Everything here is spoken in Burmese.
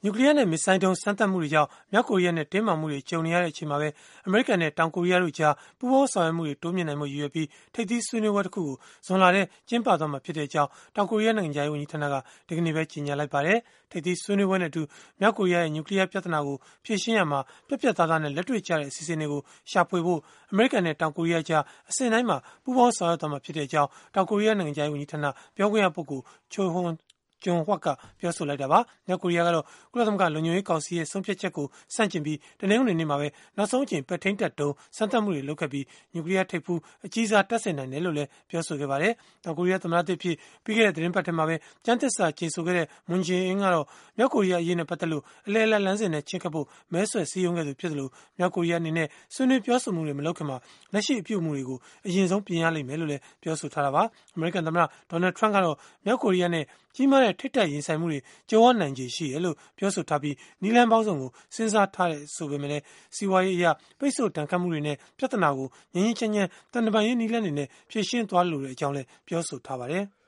နျူကလီးယားနဲ့ မစ်ဇိုင်းဒုံးစမ်းသပ်မှုတွေကြောင့် မြောက်ကိုရီးယားနဲ့ တင်းမာမှုတွေ ကြုံနေရတဲ့အချိန်မှာပဲ အမေရိကန်နဲ့ တောင်ကိုရီးယားတို့ကြား ပူးပေါင်းဆောင်ရွက်မှုတွေ တိုးမြှင့်နိုင်ဖို့ ရည်ရွယ်ပြီး ထိပ်သီးဆွေးနွေးပွဲတခုကို ဇွန်လထဲ ကျင်းပသွားမှာဖြစ်ကြောင်း တောင်ကိုရီးယား နိုင်ငံခြားရေး ဝန်ကြီးဌာနက ဒီကနေ့ပဲ ကြေညာလိုက်ပါတယ်။ ထိပ်သီးဆွေးနွေးပွဲနဲ့အတူ မြောက်ကိုရီးယားရဲ့ နျူကလီးယား ပြဿနာကို ဖြေရှင်းရာမှာ ပြတ်ပြတ်သားသားနဲ့ လက်တွေ့ကျတဲ့ အစီအစဉ်တွေကို ရှာဖွေဖို့ အမေရိကန်နဲ့ တောင်ကိုရီးယားကြား အဆင့်တိုင်းမှာ ပူးပေါင်းဆောင်ရွက်သွားမှာ ဖြစ်ကြောင်း တောင်ကိုရီးယား နိုင်ငံခြားရေး ဝန်ကြီးဌာန ပြောခွင့်ရပုဂ္ဂိုလ် Cho June-hyuck ကပြောဆိုလိုက်တာပါ။ မြောက်ကိုရီးယားကတော့ ကုလသမဂ္ဂ လုံခြုံရေးကောင်စီရဲ့ ဆုံးဖြတ်ချက်ကို ဆန့်ကျင်ပြီး တနင်္ဂနွေနေ့မှာပဲ နောက်ဆုံးအကြိမ် ပဲ့ထိန်းတပ်ဒုံး စမ်းသပ်မှုတွေ လုပ်ခဲ့ပြီး နျူကလီးယားထိပ်ဖူး အကြီးစား တပ်ဆင်နိုင်တယ်လို့လည်း ပြောဆိုခဲ့ပါတယ်။ တောင်ကိုရီးယား သမ္မတသစ်အဖြစ် ပြီးခဲ့တဲ့ သီတင်းပတ်ထဲမှာပဲ ကျမ်းသစ္စာကျိန်ဆိုခဲ့တဲ့ Moon Jae-in ကတော့ မြောက်ကိုရီးယား အရေးနဲ့ ပတ်သက်လို့ အလယ်အလတ်လမ်းစဉ်နဲ့ ချဉ်းကပ်ဖို့ မဲဆွယ်စည်းရုံးခဲ့သူ ဖြစ်သလို၊ မြောက်ကိုရီးယား အနေနဲ့ ဆွေးနွေးပြောဆိုမှုတွေ မလုပ်ခင်မှာ လက်ရှိအပြုအမူတွေကို အရင်ဆုံး ပြင်ရလိမ့်မယ်လို့လည်း ပြောဆိုထားတာပါ။ အမေရိကန်သမ္မတ Donald Trump ကတော့ မြောက်ကိုရီးယားနဲ့ ကြီးမားတဲ့ ထိပ်တိုက်ရင်ဆိုင်မှုတွေ ကြုံရနိုင်ခြေရှိတယ်လို့ ပြောဆိုထားပြီး နည်းလမ်းပေါင်းစုံကို စဉ်းစားထားတယ် ဆိုပေမဲ့လည်း စီးပွားရေးအရ ပိတ်ဆို့ဒဏ်ခတ်မှုတွေနဲ့ ပြဿနာကို ငြိမ်းငြိမ်းချမ်းချမ်း သံတမန်ရေး နည်းလမ်းတွေနဲ့ ဖြေရှင်းသွားလိုကြောင်းလည်း ပြောဆိုထားပါတယ်။